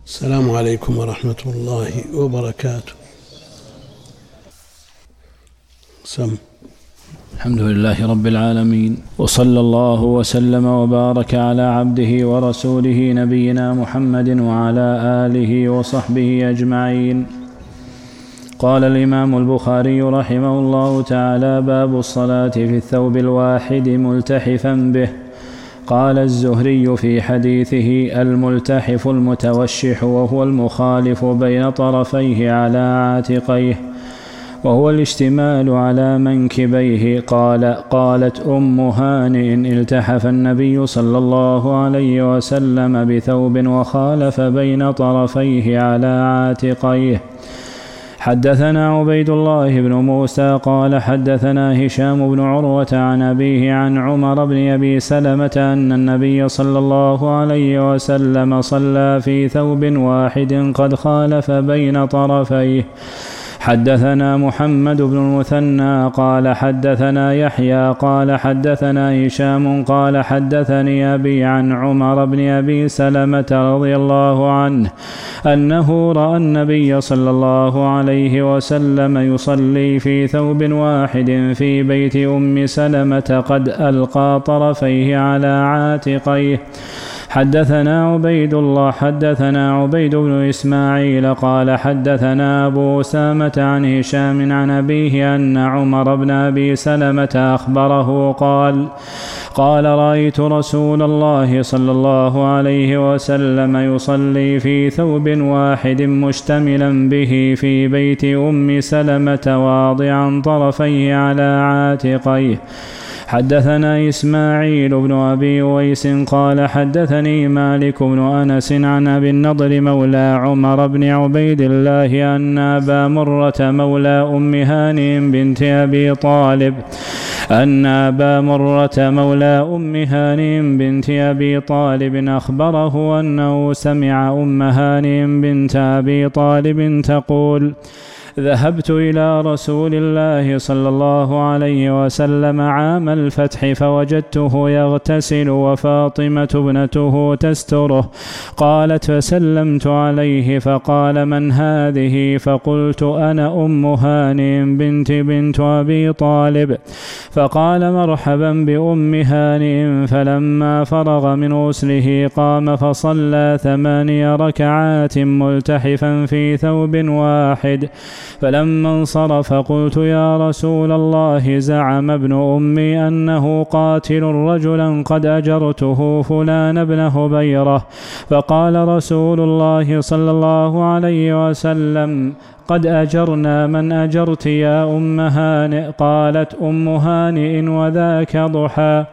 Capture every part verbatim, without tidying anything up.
السلام عليكم ورحمة الله وبركاته. سم. الحمد لله رب العالمين، وصلى الله وسلم وبارك على عبده ورسوله نبينا محمد وعلى آله وصحبه أجمعين. قال الإمام البخاري رحمه الله تعالى: باب الصلاة في الثوب الواحد ملتحفا به. قال الزهري في حديثه: الملتحف المتوشح، وهو المخالف بين طرفيه على عاتقيه، وهو الاشتمال على منكبيه. قال قالت أم هانئ: التحف النبي صلى الله عليه وسلم بثوب وخالف بين طرفيه على عاتقيه. حدثنا عبيد الله بن موسى قال حدثنا هشام بن عروة عن أبيه عن عمر بن أبي سلمة أن النبي صلى الله عليه وسلم صلى في ثوب واحد قد خالف بين طرفيه. حدثنا محمد بن المثنى قال حدثنا يحيى قال حدثنا هشام قال حدثني أبي عن عمر بن أبي سلمة رضي الله عنه أنه رأى النبي صلى الله عليه وسلم يصلي في ثوب واحد في بيت أم سلمة قد ألقى طرفيه على عاتقيه. حدثنا عبيد الله حدثنا عبيد بن إسماعيل قال حدثنا أبو أسامة عن هشام عن أبيه أن عمر بن أبي سلمة أخبره قال قال رأيت رسول الله صلى الله عليه وسلم يصلي في ثوب واحد مشتملا به في بيت أم سلمة واضعا طرفيه على عاتقيه. حدثنا إسماعيل بن أبي أويس قال حدثني مالك بن أنس عن أبي النضر مولى عمر بن عبيد الله أن أبا مرة مولى أم هانئ بنت أبي طالب أن أبا مرة مولى أم هانئ بنت أبي طالب أخبره أنه سمع أم هانئ بنت أبي طالب تقول: ذهبت إلى رسول الله صلى الله عليه وسلم عام الفتح فوجدته يغتسل وفاطمة ابنته تستره. قالت: فسلمت عليه فقال: من هذه؟ فقلت: أنا أم هانئ بنت بنت أبي طالب. فقال: مرحبا بأم هانئ. فلما فرغ من غسله قام فصلى ثماني ركعات ملتحفا في ثوب واحد. فلما انصرف قلت: يا رسول الله، زعم ابن أمي أنه قاتل رجلا قد أجرته فلان بن هبيرة. فقال رسول الله صلى الله عليه وسلم: قد أجرنا من أجرت يا أم هانئ. قالت أم هانئ: وذاك ضحى.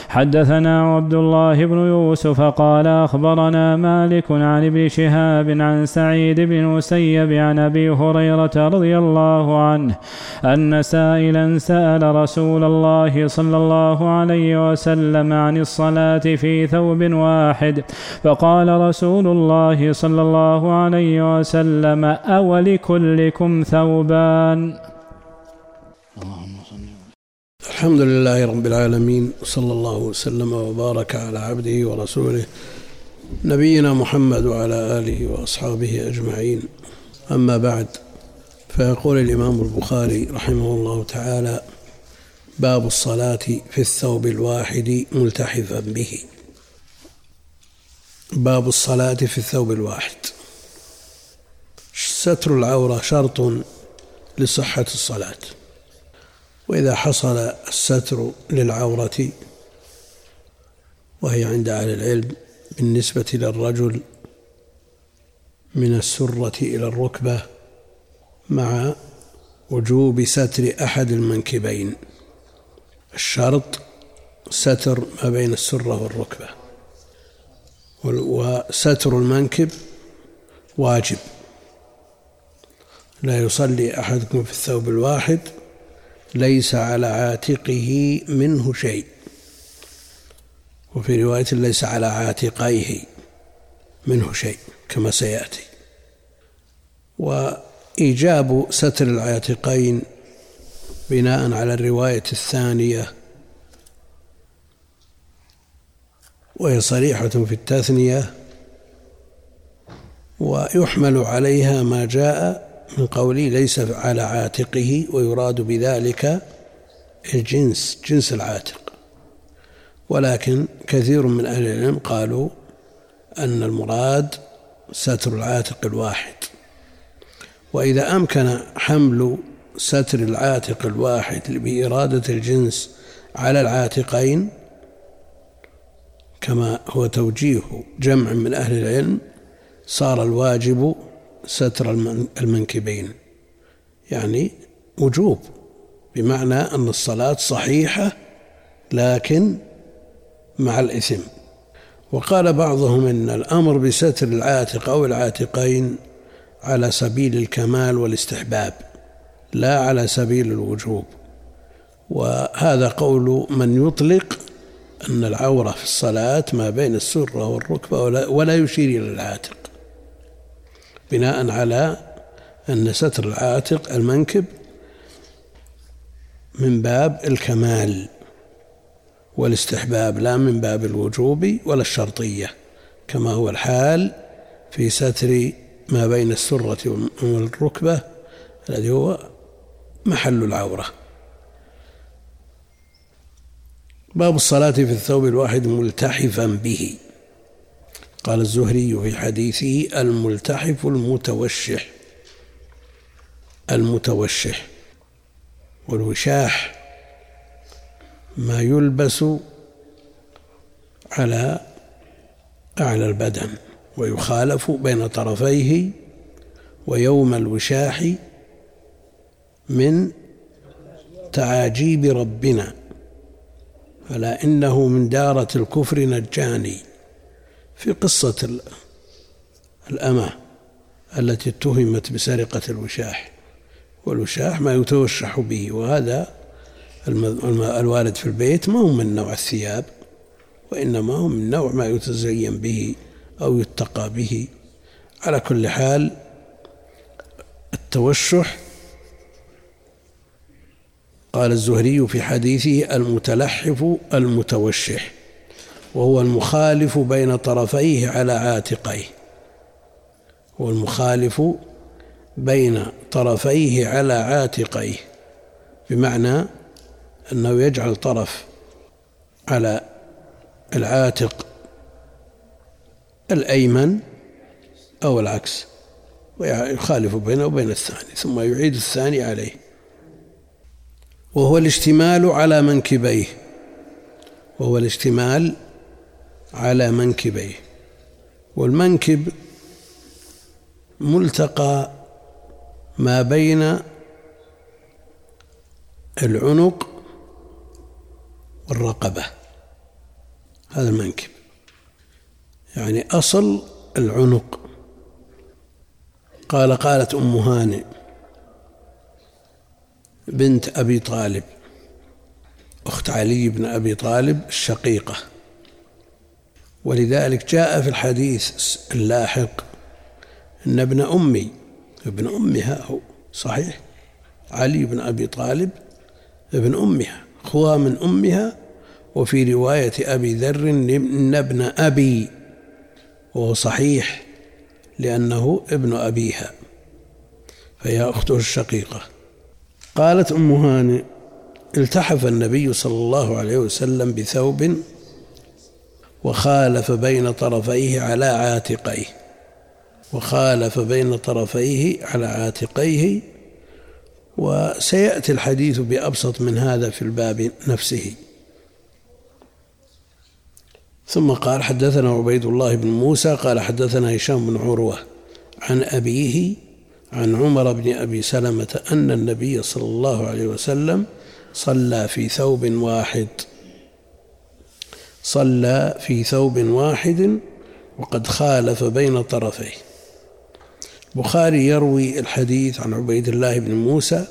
حدثنا عبد الله بن يوسف قال أخبرنا مالك عن ابن شهاب عن سعيد بن مسيب عن أبي هريرة رضي الله عنه أن سائلا سأل رسول الله صلى الله عليه وسلم عن الصلاة في ثوب واحد. فقال رسول الله صلى الله عليه وسلم: أولكلكم ثوبان؟ الحمد لله رب العالمين، صلى الله وسلم وبارك على عبده ورسوله نبينا محمد وعلى آله وأصحابه أجمعين. أما بعد، فيقول الإمام البخاري رحمه الله تعالى: باب الصلاة في الثوب الواحد ملتحفا به. باب الصلاة في الثوب الواحد. ستر العورة شرط لصحة الصلاة، وإذا حصل الستر للعورة، وهي عند أهل العلم بالنسبة للرجل من السرة إلى الركبة مع وجوب ستر أحد المنكبين، الشرط ستر ما بين السرة والركبة، وستر المنكب واجب. لا يصلي أحدكم في الثوب الواحد ليس على عاتقه منه شيء، وفي رواية ليس على عاتقيه منه شيء كما سيأتي. وإيجاب ستر العاتقين بناء على الرواية الثانية، وهي صريحة في التثنية، ويحمل عليها ما جاء من قوله ليس على عاتقه، ويراد بذلك الجنس، جنس العاتق. ولكن كثير من أهل العلم قالوا أن المراد ستر العاتق الواحد، وإذا أمكن حمل ستر العاتق الواحد بإرادة الجنس على العاتقين كما هو توجيه جمع من أهل العلم، صار الواجب ستر المنكبين، يعني وجوب، بمعنى أن الصلاة صحيحة لكن مع الإثم. وقال بعضهم إن الأمر بستر العاتق أو العاتقين على سبيل الكمال والاستحباب لا على سبيل الوجوب، وهذا قول من يطلق أن العورة في الصلاة ما بين السرة والركبة ولا يشير إلى العاتق، بناء على أن ستر العاتق المنكب من باب الكمال والاستحباب لا من باب الوجوب ولا الشرطية، كما هو الحال في ستر ما بين السرة والركبة الذي هو محل العورة. باب الصلاة في الثوب الواحد ملتحفا به. قال الزهري في حديثه الملتحف المتوشح. المتوشح والوشاح ما يلبس على أعلى البدن ويخالف بين طرفيه، ويوم الوشاح من تعاجيب ربنا، فلا إنه من دارة الكفر نجاني، في قصة الأمة التي اتهمت بسرقة الوشاح. والوشاح ما يتوشح به، وهذا الوارد في البيت ما هو من نوع الثياب، وإنما هو من نوع ما يتزين به أو يتقى به. على كل حال التوشح قال الزهري في حديثه المتلحف المتوشح، وهو المخالف بين طرفيه على عاتقيه، هو المخالف بين طرفيه على عاتقيه، بمعنى أنه يجعل طرف على العاتق الأيمن أو العكس، ويخالف بينه وبين الثاني ثم يعيد الثاني عليه، وهو الاشتمال على منكبيه، وهو الاشتمال على منكبيه. والمنكب ملتقى ما بين العنق والرقبة، هذا المنكب، يعني أصل العنق. قال قالت أم هانئ بنت أبي طالب أخت علي بن أبي طالب الشقيقة، ولذلك جاء في الحديث اللاحق إن ابن أمي ابن أمها هو صحيح، علي بن أبي طالب ابن أمها، أخوها من أمها. وفي رواية أبي ذر إن ابن أبي، وهو صحيح لأنه ابن أبيها، فهي أخته الشقيقة. قالت أم هانئ التحف النبي صلى الله عليه وسلم بثوب وخالف بين طرفيه على عاتقيه، وخالف بين طرفيه على عاتقيه، وسيأتي الحديث بأبسط من هذا في الباب نفسه. ثم قال حدثنا عبيد الله بن موسى قال حدثنا هشام بن عروة عن أبيه عن عمر بن أبي سلمة أن النبي صلى الله عليه وسلم صلى في ثوب واحد صلى في ثوب واحد وقد خالف بين طرفيه. البخاري يروي الحديث عن عبيد الله بن موسى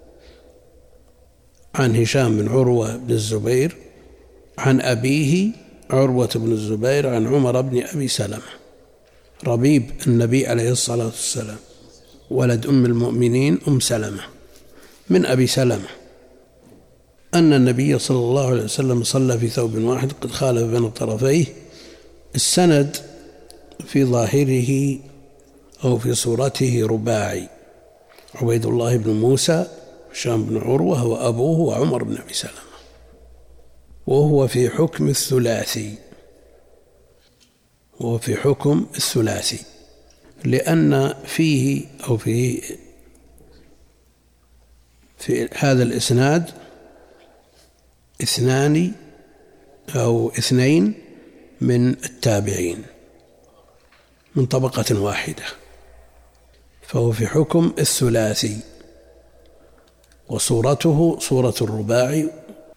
عن هشام بن عروة بن الزبير عن أبيه عروة بن الزبير عن عمر بن أبي سلمة ربيب النبي عليه الصلاة والسلام، ولد أم المؤمنين أم سلمة من أبي سلمة، أن النبي صلى الله عليه وسلم صلى في ثوب واحد قد خالف بين طرفيه. السند في ظاهره أو في صورته رباعي: عبيد الله بن موسى، هشام بن عروة، وأبوه وعمر بن أبي سلمة. وهو في حكم الثلاثي وهو في حكم الثلاثي لأن فيه أو في في هذا الإسناد اثنان أو اثنين من التابعين من طبقة واحدة، فهو في حكم الثلاثي، وصورته صورة الرباعي.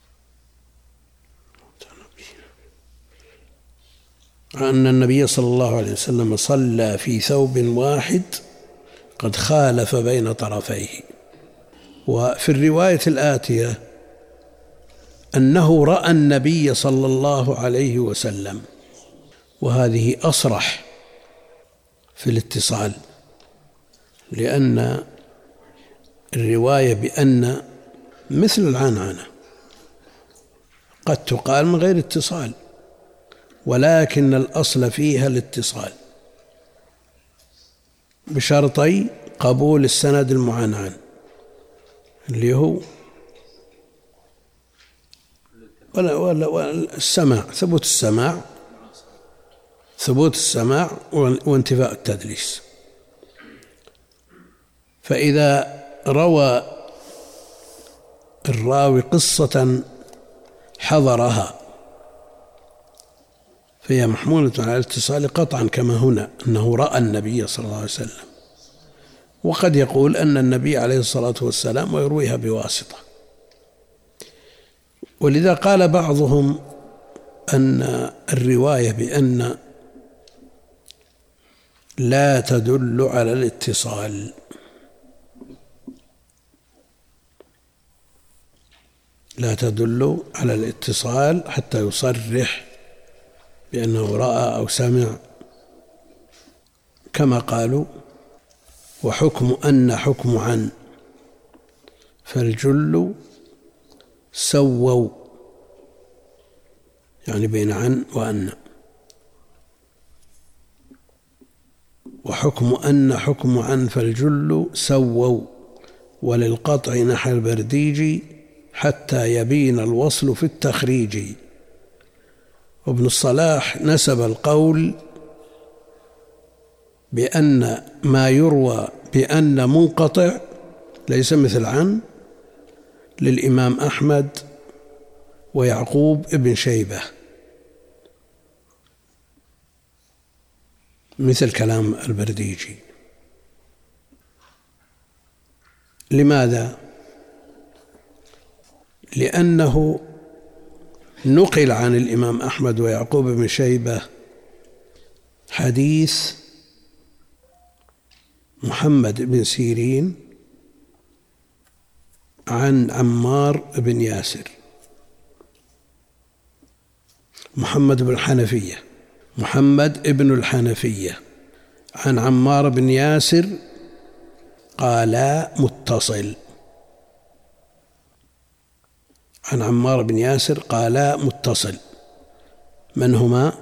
أن النبي صلى الله عليه وسلم صلى في ثوب واحد قد خالف بين طرفيه. وفي الرواية الآتية أنه رأى النبي صلى الله عليه وسلم، وهذه أصرح في الاتصال، لأن الرواية بأن مثل العنعنة قد تقال من غير اتصال، ولكن الأصل فيها الاتصال بشرطي قبول السند المعنعن اللي هو ولا ولا ولا السماع، ثبوت السماع ثبوت السماع وانتفاء التدليس. فإذا روى الراوي قصة حضرها فهي محمولة على الاتصال قطعا، كما هنا أنه رأى النبي صلى الله عليه وسلم، وقد يقول أن النبي عليه الصلاة والسلام ويرويها بواسطة. ولذا قال بعضهم أن الرواية بأن لا تدل على الاتصال، لا تدل على الاتصال حتى يصرح بأنه رأى أو سمع، كما قالوا: وحكم أن حكم عن، فالجل سووا، يعني بين عن وأن. وحكم أن حكم عن، فالجل سووا، وللقطع نحى البرديج حتى يبين الوصل في التخريج. وابن الصلاح نسب القول بأن ما يروى بأن منقطع ليس مثل عن للإمام أحمد ويعقوب ابن شيبة، مثل كلام البرديجي. لماذا؟ لأنه نقل عن الإمام أحمد ويعقوب بن شيبة حديث محمد بن سيرين عن عمار بن ياسر، محمد بن الحنفية محمد ابن الحنفية عن عمار بن ياسر قال متصل، عن عمار بن ياسر قال متصل. من هما؟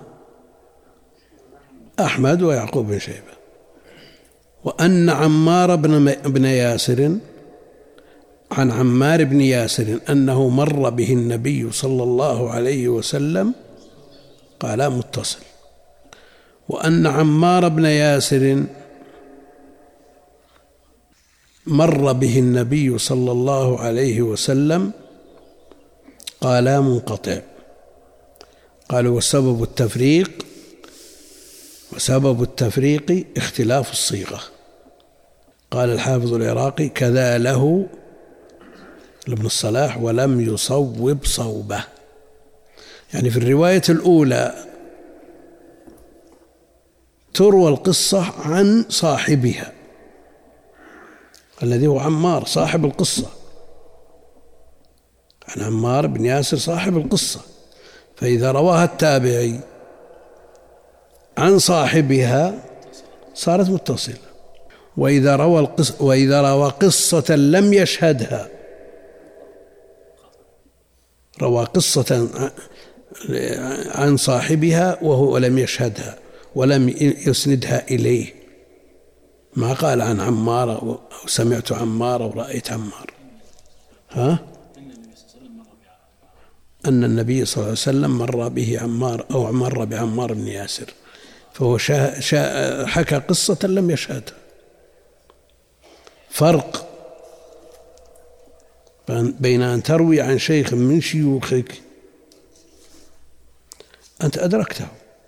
أحمد ويعقوب بن شيبة. وأن عمار بن ياسر عن عمار بن ياسر أنه مر به النبي صلى الله عليه وسلم قال متصل. وأن عمار بن ياسر مر به النبي صلى الله عليه وسلم قال منقطع. قالوا: وسبب التفريق وسبب التفريق اختلاف الصيغة. قال الحافظ العراقي: كذا له لابن الصلاح ولم يصوب صوبه. يعني في الرواية الأولى تروى القصة عن صاحبها الذي هو عمار صاحب القصة، عن عمار بن ياسر صاحب القصة. فإذا رواها التابعي عن صاحبها صارت متصلة. وإذا روى القصة وإذا روى قصة لم يشهدها، روى قصة عن صاحبها وهو لم يشهدها ولم يسندها إليه، ما قال عن عمار أو سمعت عمار أو رأيت عمار. ها؟ أن النبي صلى الله عليه وسلم مر به عمار أو مر بعمار بن ياسر، فهو شا شا حكى قصة لم يشهدها. فرق بين أن تروي عن شيخ من شيوخك أنت أدركته،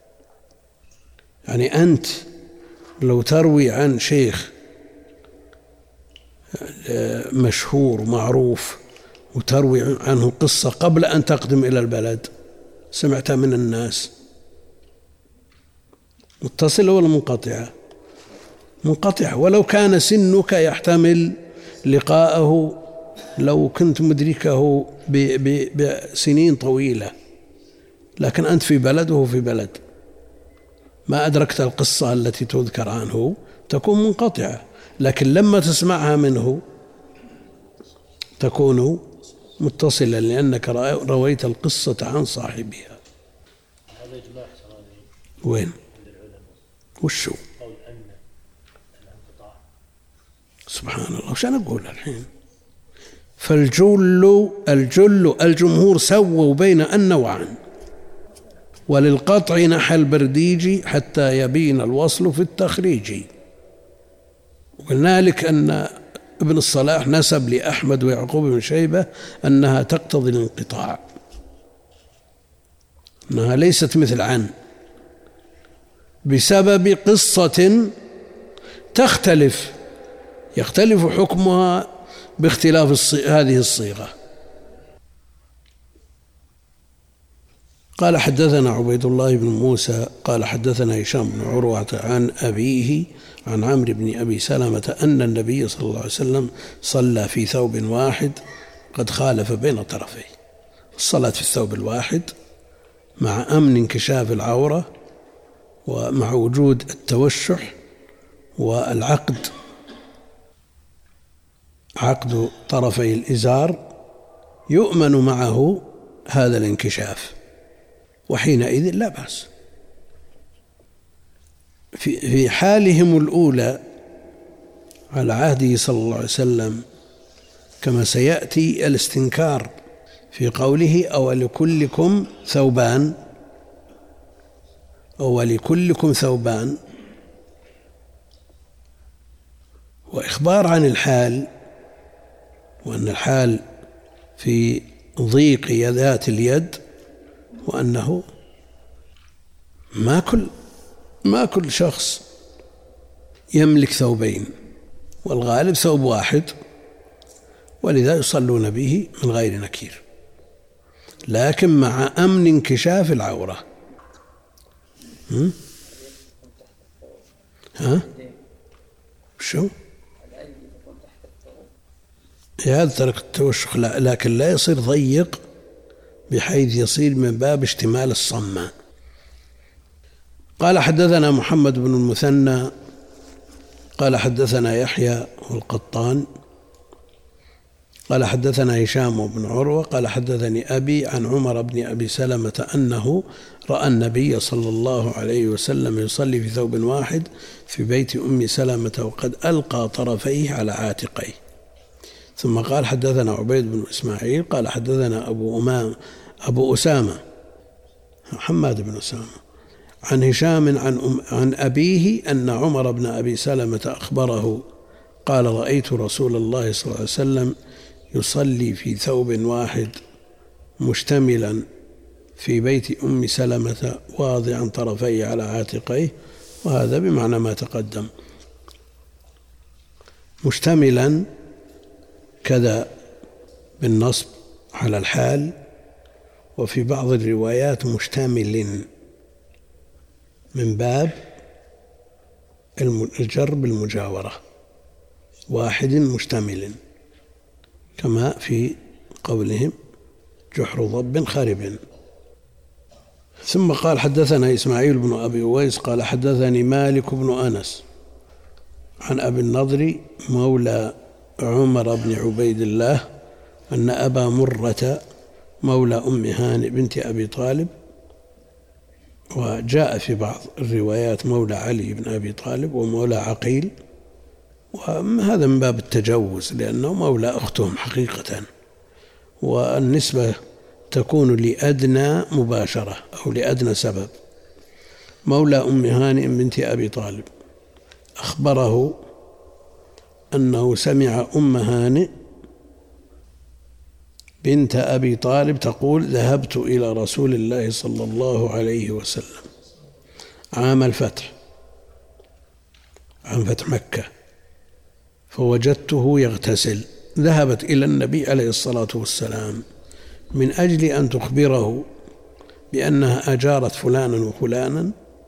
يعني أنت لو تروي عن شيخ مشهور معروف وتروي عنه قصة قبل أن تقدم إلى البلد، سمعتها من الناس، متصلة ولا منقطعة؟ منقطعة. ولو كان سنك يحتمل لقاءه لو كنت مدركه بسنين طويلة، لكن أنت في بلد وهو في بلد، ما أدركت القصة التي تذكر عنه، تكون منقطعة. لكن لما تسمعها منه تكون متصلا، لأنك رويت القصة عن صاحبها. هذا إجماع وين؟ وشو؟ قول أن الانقطاع. سبحان الله، وش أنا أقول الحين؟ فالجل الجل الجمهور سووا بين أن وعن، وللقطع نحى البرديجي حتى يبين الوصل في التخريج. وقلنا لك أن ابن الصلاح نسب لأحمد ويعقوب بن شيبة أنها تقتضي الانقطاع، أنها ليست مثل عن، بسبب قصة تختلف يختلف حكمها باختلاف هذه الصيغة. قال حدثنا عبيد الله بن موسى قال حدثنا هشام بن عروة عن أبيه عن عمرو بن أبي سلمة أن النبي صلى الله عليه وسلم صلى في ثوب واحد قد خالف بين طرفيه. الصلاة في الثوب الواحد مع أمن انكشاف العورة ومع وجود التوشح والعقد، عقد طرفي الإزار يؤمن معه هذا الانكشاف، وحينئذ لا بأس. في في حالهم الأولى على عهده صلى الله عليه وسلم كما سيأتي الاستنكار في قوله أو لكلكم ثوبان أو لكلكم ثوبان، وإخبار عن الحال، وأن الحال في ضيق ذات اليد، وأنه ما كل ما كل شخص يملك ثوبين، والغالب ثوب واحد، ولذا يصلون به من غير نكير، لكن مع أمن انكشاف العورة. هم؟ ها؟ شو؟ هذا ترك التوشخ، لكن لا يصير ضيق بحيث يصير من باب اشتمال الصمة. قال حدثنا محمد بن المثنى قال حدثنا يحيى والقطان قال حدثنا هشام بن عروة قال حدثني أبي عن عمر بن أبي سلمة أنه رأى النبي صلى الله عليه وسلم يصلي في ثوب واحد في بيت أم سلمة وقد ألقى طرفيه على عاتقيه. ثم قال حدثنا عبيد بن إسماعيل قال حدثنا أبو أمام أبو أسامة محمد بن أسامة عن هشام عن, أم عن أبيه أن عمر بن أبي سلمة أخبره قال رأيت رسول الله صلى الله عليه وسلم يصلي في ثوب واحد مشتملا في بيت أم سلمة واضعا طرفيه على عاتقيه، وهذا بمعنى ما تقدم. مشتملا كذا بالنصب على الحال، وفي بعض الروايات مشتمل من باب الجر بالمجاورة، واحد مشتمل، كما في قولهم جحر ضب خرب. ثم قال حدثنا إسماعيل بن أبي أويس قال حدثني مالك بن أنس عن أبي النضر مولى عمر بن عبيد الله أن أبا مرة مولى أم هانئ بنت أبي طالب، وجاء في بعض الروايات مولى علي بن أبي طالب ومولى عقيل وهذا من باب التجوز لأنه مولى أختهم حقيقة، والنسبة تكون لأدنى مباشرة أو لأدنى سبب. مولى أم هانئ بنت أبي طالب أخبره أنه سمع أم هانئ بنت أبي طالب تقول: ذهبت إلى رسول الله صلى الله عليه وسلم عام الفتح، عام فتح مكة، فوجدته يغتسل. ذهبت إلى النبي عليه الصلاة والسلام من أجل أن تخبره بأنها أجارت فلانا وفلانا،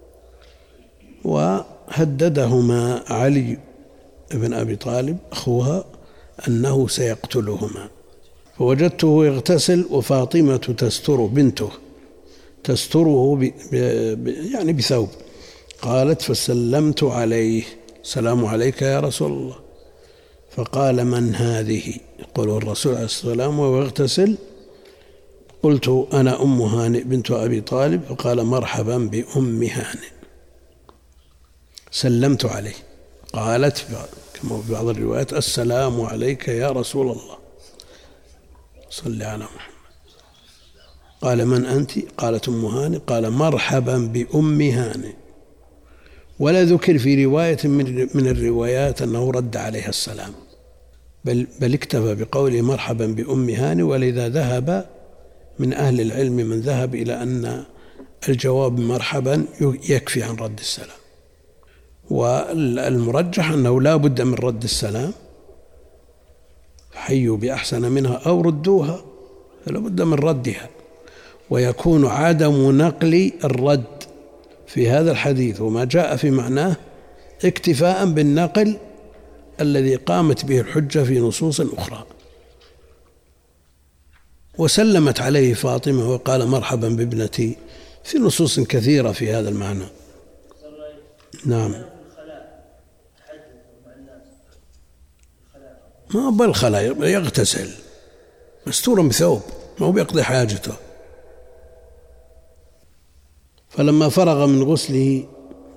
وهددهما علي بن أبي طالب أخوها أنه سيقتلهما. فوجدته يغتسل وفاطمة تستره، بنته تستره ب ب يعني بثوب. قالت: فسلمت عليه: سلام عليك يا رسول الله. فقال: من هذه؟ يقول الرسول عليه الصلاة والسلام وهو يغتسل: قلت: أنا أم هانئ بنت أبي طالب. فقال: مرحبا بأم هانئ. سلمت عليه. قالت كما في بعض الروايات: السلام عليك يا رسول الله، صل على محمد. قال: من أنت؟ قالت: أم هانئ. قال: مرحبا بأم هانئ. ولا ذكر في رواية من الروايات أنه رد عليها السلام، بل, بل اكتفى بقوله مرحبا بأم هانئ. ولذا ذهب من أهل العلم من ذهب إلى أن الجواب مرحبا يكفي عن رد السلام، والمرجح أنه لا بد من رد السلام، حيوا بأحسن منها أو ردوها، فلا بد من ردها. ويكون عدم نقل الرد في هذا الحديث وما جاء في معناه اكتفاء بالنقل الذي قامت به الحجة في نصوص أخرى. وسلمت عليه فاطمة وقال: مرحبا بابنتي، في نصوص كثيرة في هذا المعنى. نعم. ما بالخلاء، يغتسل مستورا بثوب، ما هو بيقضي حاجته. فلما فرغ من غسله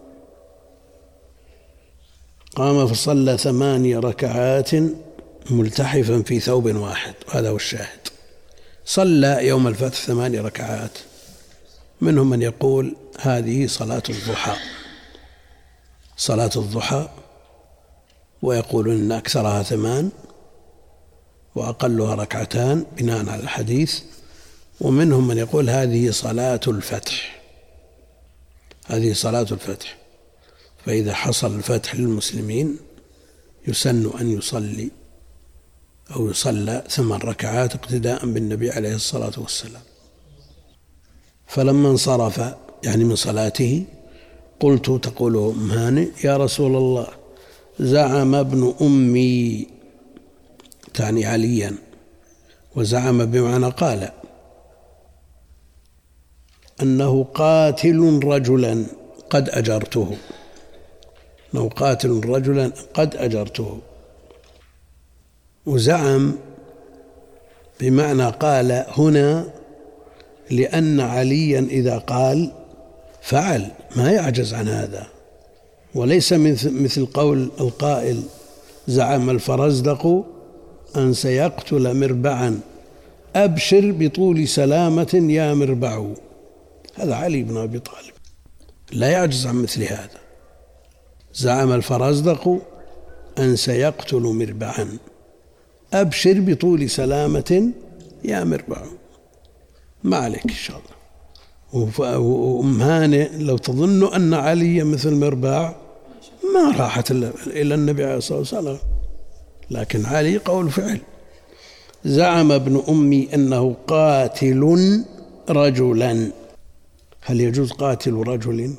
قام فصلى ثماني ركعات ملتحفا في ثوب واحد، وهذا هو الشاهد. صلى يوم الفتح ثماني ركعات، منهم من يقول هذه صلاة الضحى، صلاة الضحى، ويقولون إن أكثرها ثمان وأقلها ركعتان بناء على الحديث. ومنهم من يقول هذه صلاة الفتح، هذه صلاة الفتح، فإذا حصل الفتح للمسلمين يسن أن يصلي أو يصلى ثمان ركعات اقتداء بالنبي عليه الصلاة والسلام. فلما انصرف يعني من صلاته قلت، تقول أم هانئ: يا رسول الله، زعم ابن أمي، تعني عليا، وزعم بمعنى قال، أنه قاتل رجلا قد أجرته، أنه قاتل رجلا قد أجرته. وزعم بمعنى قال هنا لأن عليا إذا قال فعل، ما يعجز عن هذا، وليس مثل قول القائل: زعم الفرزدق أن سيقتل مربعا، أبشر بطول سلامة يا مربع. هذا علي بن أبي طالب لا يعجز عن مثل هذا. زعم الفرزدق أن سيقتل مربعا، أبشر بطول سلامة يا مربع. ما عليك إن شاء الله. وأم هانئ لو تظن أن علي مثل مربع ما راحت إلى النبي عليه الصلاة والسلام، لكن علي قول فعل. زعم ابن أمي أنه قاتل رجلا. هل يجوز قاتل رجل؟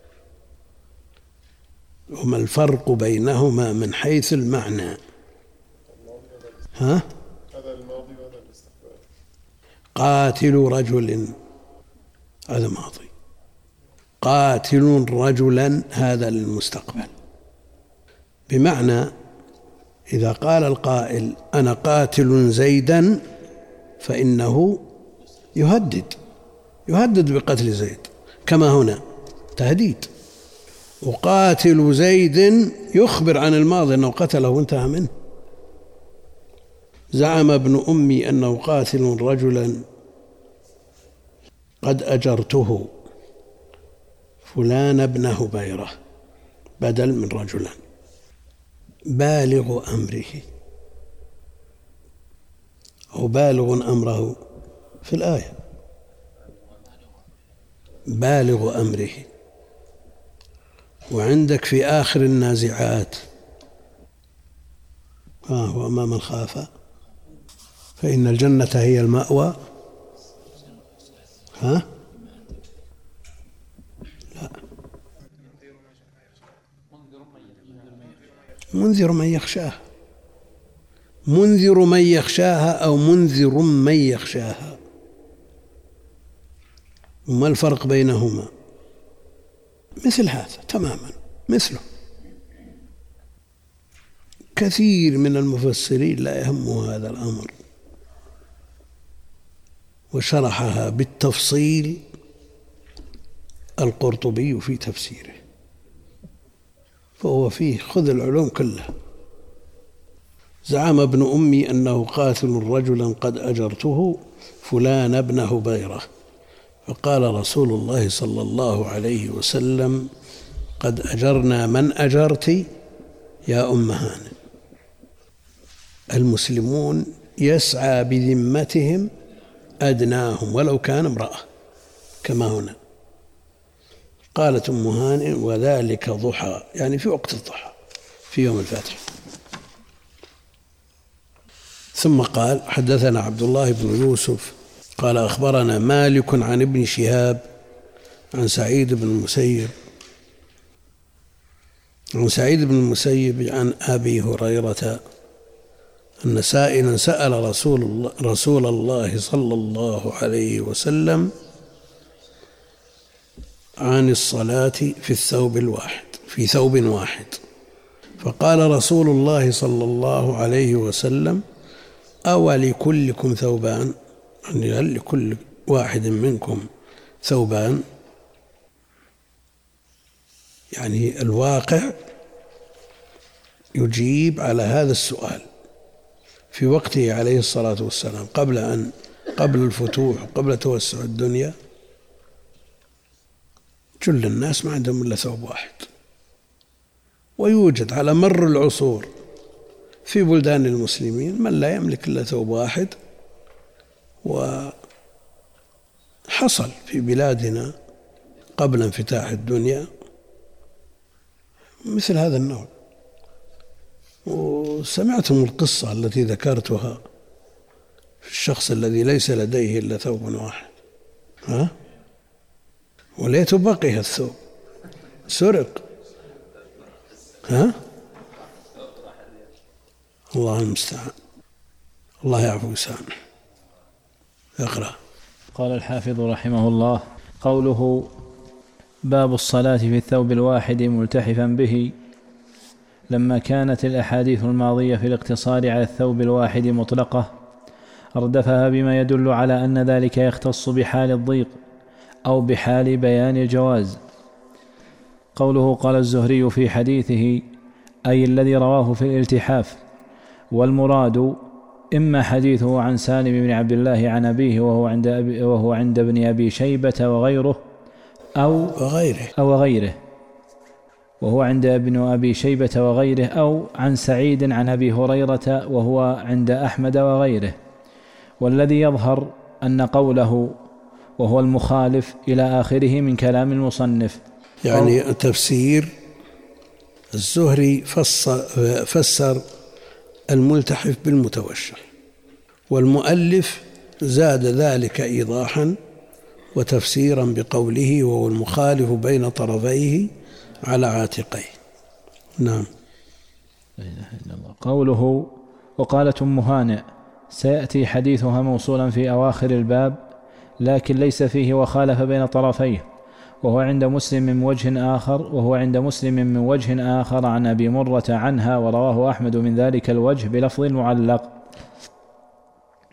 وما الفرق بينهما من حيث المعنى؟ ها؟ هذا الماضي وهذا الاستقبال. قاتل رجل هذا ماضي، قاتل رجلا هذا للمستقبل. بمعنى إذا قال القائل أنا قاتل زيدا فإنه يهدد يهدد بقتل زيد، كما هنا تهديد. أقاتل زيد يخبر عن الماضي أنه قتله وانتهى منه. زعم ابن أمي أنه قاتل رجلا قد أجرته فلان ابن هبيرة بدل من رجلا. بالغ أمره أو بالغ أمره في الآية، بالغ أمره. وعندك في آخر النازعات ها هو أمام من خاف فإن الجنة هي المأوى. ها لا، منذر من يخشاها، منذر من يخشاها أو منذر من يخشاها. وما الفرق بينهما؟ مثل هذا تماما مثله. كثير من المفسرين لا يهمه هذا الأمر، وشرحها بالتفصيل القرطبي في تفسيره، فهو فيه خذ العلوم كلها. زعم ابن أمي أنه قاتل رجلا قد أجرته فلان ابن هبيرة، فقال رسول الله صلى الله عليه وسلم قد أجرنا من أجرت يا أم هانئ. المسلمون يسعى بذمتهم أدناهم ولو كان امرأة كما هنا. قالت أم هانئ وذلك ضحى، يعني في وقت الضحى في يوم الفتح. ثم قال حدثنا عبد الله بن يوسف قال أخبرنا مالك عن ابن شهاب عن سعيد بن المسيب عن سعيد بن المسيب عن أبي هريرة أن سائلا سأل رسول الله, رسول الله صلى الله عليه وسلم عن الصلاة في الثوب الواحد في ثوب واحد، فقال رسول الله صلى الله عليه وسلم أو لكلكم ثوبان، يعني هل لكل واحد منكم ثوبان؟ يعني الواقع يجيب على هذا السؤال في وقته عليه الصلاة والسلام قبل أن قبل الفتوح قبل توسع الدنيا كل الناس ما عندهم إلا ثوب واحد، ويوجد على مر العصور في بلدان المسلمين من لا يملك إلا ثوب واحد. وحصل في بلادنا قبل انفتاح الدنيا مثل هذا النوع. وسمعتم القصة التي ذكرتها في الشخص الذي ليس لديه إلا ثوب واحد، ها؟ وليت بقي الثوب سرق، ها؟ الله المستعان، الله يعفو ويسامح. اقرأ. قال الحافظ رحمه الله: قوله باب الصلاة في الثوب الواحد ملتحفا به، لما كانت الأحاديث الماضية في الاقتصار على الثوب الواحد مطلقة أردفها بما يدل على أن ذلك يختص بحال الضيق أو بحال بيان الجواز. قوله قال الزهري في حديثه أي الذي رواه في الالتحاف، والمراد إما حديثه عن سالم بن عبد الله عن أبيه وهو عند, أبي وهو عند ابن أبي شيبة وغيره أو وغيره أو غيره وهو عند ابن أبي شيبة وغيره أو عن سعيد عن أبي هريرة وهو عند أحمد وغيره. والذي يظهر أن قوله وهو المخالف إلى آخره من كلام المصنف، يعني تفسير الزهري فسر, فسر الملتحف بالمتوشح، والمؤلف زاد ذلك إيضاحا وتفسيرا بقوله وهو المخالف بين طرفيه على عاتقيه. نعم. لا إله إلا الله. قوله وقالت أم هانئ سيأتي حديثها موصولا في أواخر الباب، لكن ليس فيه وخالف بين طرفيه، وهو عند مسلم من وجه آخر وهو عند مسلم من وجه آخر عن أبي مرة عنها، ورواه أحمد من ذلك الوجه بلفظ معلق.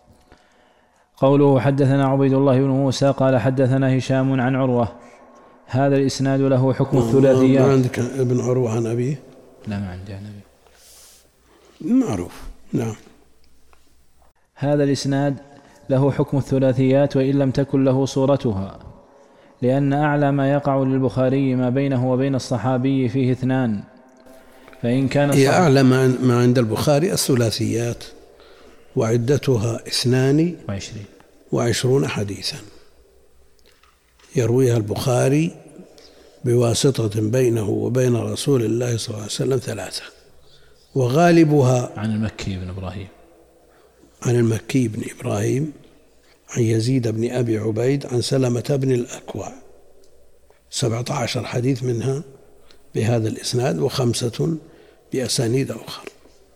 قوله حدثنا عبيد الله بن موسى قال حدثنا هشام عن عروة، هذا الإسناد له حكم ما الثلاثيات. عندك ابن عروة عن أبيه؟ لا ما عندي عن أبيه. معروف. نعم. هذا الإسناد له حكم الثلاثيات وإن لم تكن له صورتها، لأن أعلى ما يقع للبخاري ما بينه وبين الصحابي فيه اثنان، فإن كان هي أعلى ما عند البخاري الثلاثيات، وعدتها اثنان وعشرين وعشرون حديثا يرويها البخاري بواسطة بينه وبين رسول الله صلى الله عليه وسلم ثلاثة، وغالبها عن المكي بن إبراهيم عن المكي بن إبراهيم عن يزيد بن أبي عبيد عن سلمة بن الأكوع، سبعة عشر حديث منها بهذا الإسناد وخمسة بأسانيد أخرى،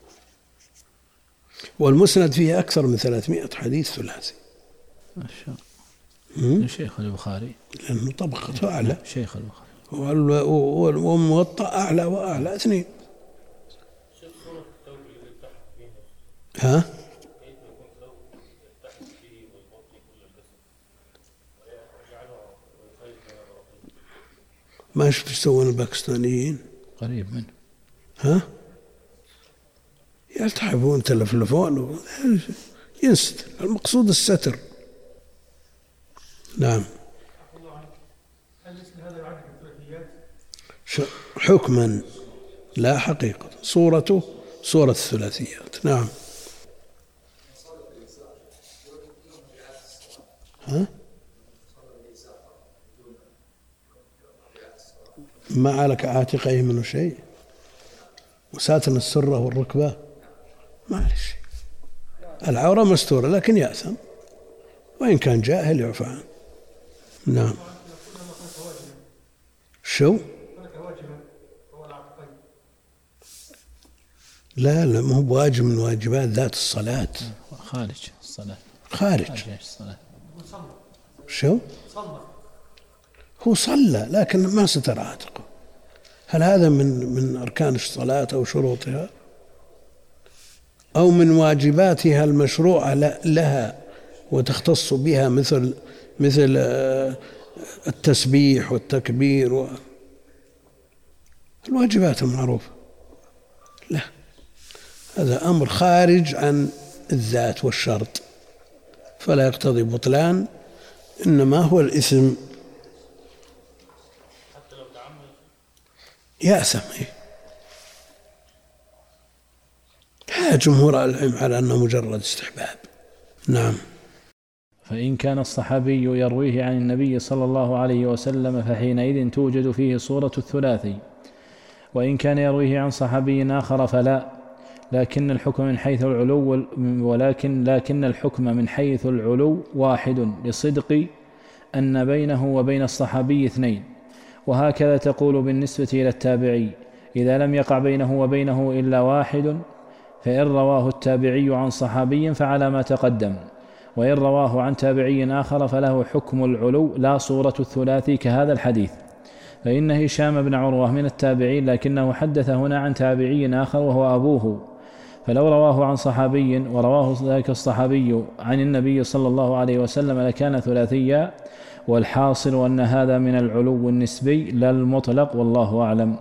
والمسند فيه أكثر من ثلاثمائة حديث ثلاثي. ما شاء الله. شيخ البخاري لأنه طبقته أعلى. شيخ البخاري. والموطأ أعلى وأعلى اثنين. ها؟ ما شفت يسوون الباكستانيين؟ قريب منه. ها؟ يلتحفون تلفلفون ينستر، المقصود الستر. نعم. حكما لا حقيقة، صورته صورة الثلاثيات. نعم. ها؟ ما عليك عاتقيه منه شيء، وساتن السرة والركبة ما عليه شيء، العورة مستورة لكن يأثم، وإن كان جاهل يعفى عنه. نعم. شو؟ لا لا ما هو واجب من واجبات ذات الصلاة، خارج الصلاة. خارج الصلاة. شو؟ هو صلى لكن ما ستر عاتقه. هل هذا من من أركان الصلاة أو شروطها أو من واجباتها المشروعة لها وتختص بها مثل مثل التسبيح والتكبير والواجبات المعروفة؟ لا، هذا أمر خارج عن الذات والشرط، فلا يقتضي بطلان، إنما هو الإثم. يأثم. هذا جمهور العلم على أنه مجرد استحباب. نعم. فإن كان الصحابي يرويه عن النبي صلى الله عليه وسلم فحينئذ توجد فيه صورة الثلاثي، وإن كان يرويه عن صحابي آخر فلا، لكن الحكم من حيث العلو ولكن لكن الحكم من حيث العلو واحد، لصدق أن بينه وبين الصحابي اثنين. وهكذا تقول بالنسبة إلى التابعي إذا لم يقع بينه وبينه إلا واحد، فإن رواه التابعي عن صحابي فعلى ما تقدم، وإن رواه عن تابعي آخر فله حكم العلو لا صورة الثلاثي كهذا الحديث. فإن هشام بن عروة من التابعين، لكنه حدث هنا عن تابعي آخر وهو أبوه، فلو رواه عن صحابي ورواه ذلك الصحابي عن النبي صلى الله عليه وسلم لكان ثلاثيا، والحاصل أن هذا من العلو النسبي لا المطلق، والله أعلم.